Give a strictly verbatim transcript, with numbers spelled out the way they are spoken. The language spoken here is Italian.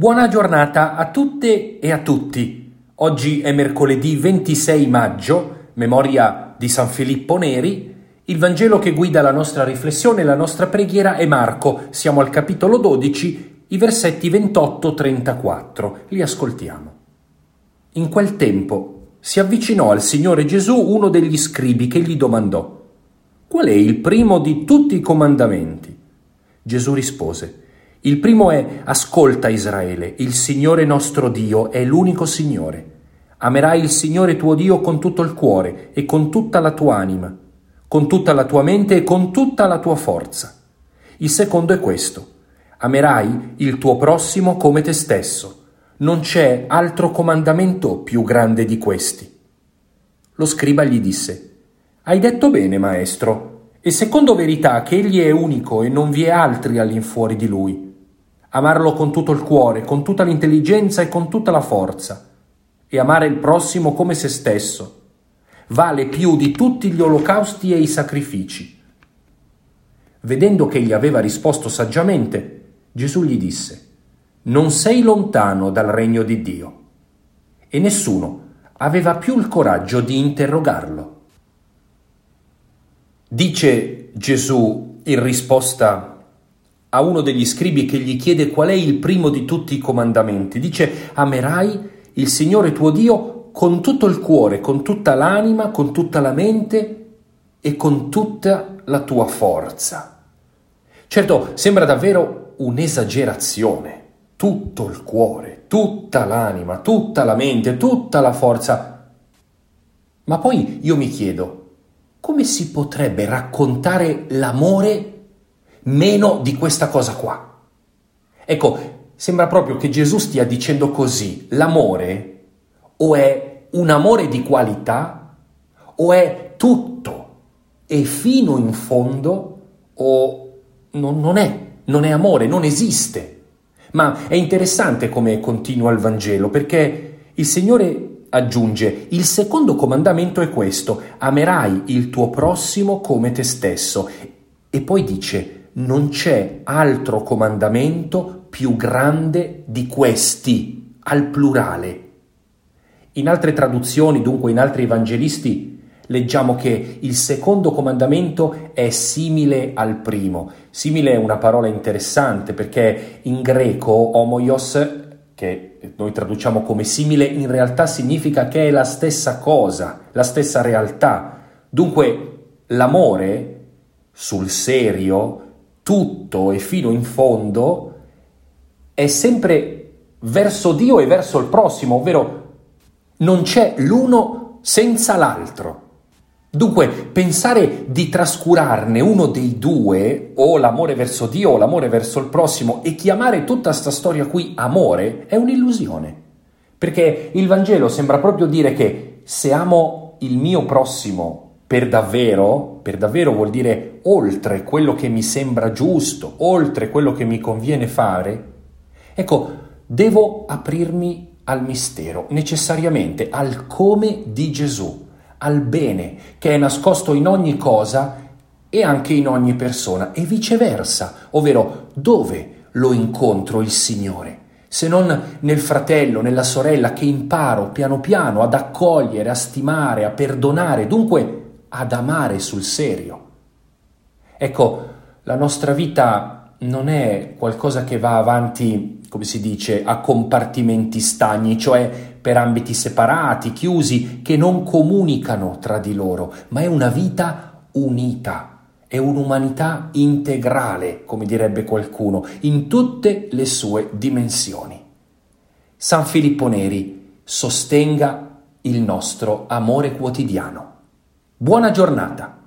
Buona giornata a tutte e a tutti. Oggi è mercoledì ventisei maggio, memoria di San Filippo Neri. Il Vangelo che guida la nostra riflessione e la nostra preghiera è Marco. Siamo al capitolo dodici, i versetti ventotto trentaquattro. Li ascoltiamo. In quel tempo si avvicinò al Signore Gesù uno degli scribi che gli domandò: «Qual è il primo di tutti i comandamenti?» Gesù rispose: «Il primo è: ascolta Israele, il Signore nostro Dio è l'unico Signore. Amerai il Signore tuo Dio con tutto il cuore e con tutta la tua anima, con tutta la tua mente e con tutta la tua forza. Il secondo è questo: amerai il tuo prossimo come te stesso. Non c'è altro comandamento più grande di questi». Lo scriba gli disse: «Hai detto bene, maestro, e secondo verità che egli è unico e non vi è altri all'infuori di lui. Amarlo con tutto il cuore, con tutta l'intelligenza e con tutta la forza, e amare il prossimo come se stesso, vale più di tutti gli olocausti e i sacrifici». Vedendo che egli aveva risposto saggiamente, Gesù gli disse: «Non sei lontano dal regno di Dio». E nessuno aveva più il coraggio di interrogarlo. Dice Gesù in risposta a uno degli scribi che gli chiede qual è il primo di tutti i comandamenti. Dice: amerai il Signore tuo Dio con tutto il cuore, con tutta l'anima, con tutta la mente e con tutta la tua forza. Certo, sembra davvero un'esagerazione. Tutto il cuore, tutta l'anima, tutta la mente, tutta la forza. Ma poi io mi chiedo, come si potrebbe raccontare l'amore meno di questa cosa qua? Ecco, sembra proprio che Gesù stia dicendo così: l'amore o è un amore di qualità o è tutto e fino in fondo, o non, non è, non è amore, non esiste. Ma è interessante come continua il Vangelo, perché il Signore aggiunge: il secondo comandamento è questo: amerai il tuo prossimo come te stesso. E poi dice: non c'è altro comandamento più grande di questi, al plurale. In altre traduzioni, dunque in altri evangelisti, leggiamo che il secondo comandamento è simile al primo. Simile è una parola interessante, perché in greco homoios, che noi traduciamo come simile, in realtà significa che è la stessa cosa, la stessa realtà. Dunque l'amore, sul serio, tutto e fino in fondo, è sempre verso Dio e verso il prossimo, ovvero non c'è l'uno senza l'altro. Dunque, pensare di trascurarne uno dei due, o l'amore verso Dio o l'amore verso il prossimo, e chiamare tutta sta storia qui amore, è un'illusione. Perché il Vangelo sembra proprio dire che se amo il mio prossimo per davvero, per davvero vuol dire oltre quello che mi sembra giusto, oltre quello che mi conviene fare, ecco, devo aprirmi al mistero, necessariamente al come di Gesù, al bene che è nascosto in ogni cosa e anche in ogni persona, e viceversa, ovvero dove lo incontro il Signore, se non nel fratello, nella sorella che imparo piano piano ad accogliere, a stimare, a perdonare, dunque ad amare sul serio. Ecco, la nostra vita non è qualcosa che va avanti, come si dice, a compartimenti stagni, cioè per ambiti separati, chiusi, che non comunicano tra di loro, ma è una vita unita, è un'umanità integrale, come direbbe qualcuno, in tutte le sue dimensioni. San Filippo Neri sostenga il nostro amore quotidiano. Buona giornata!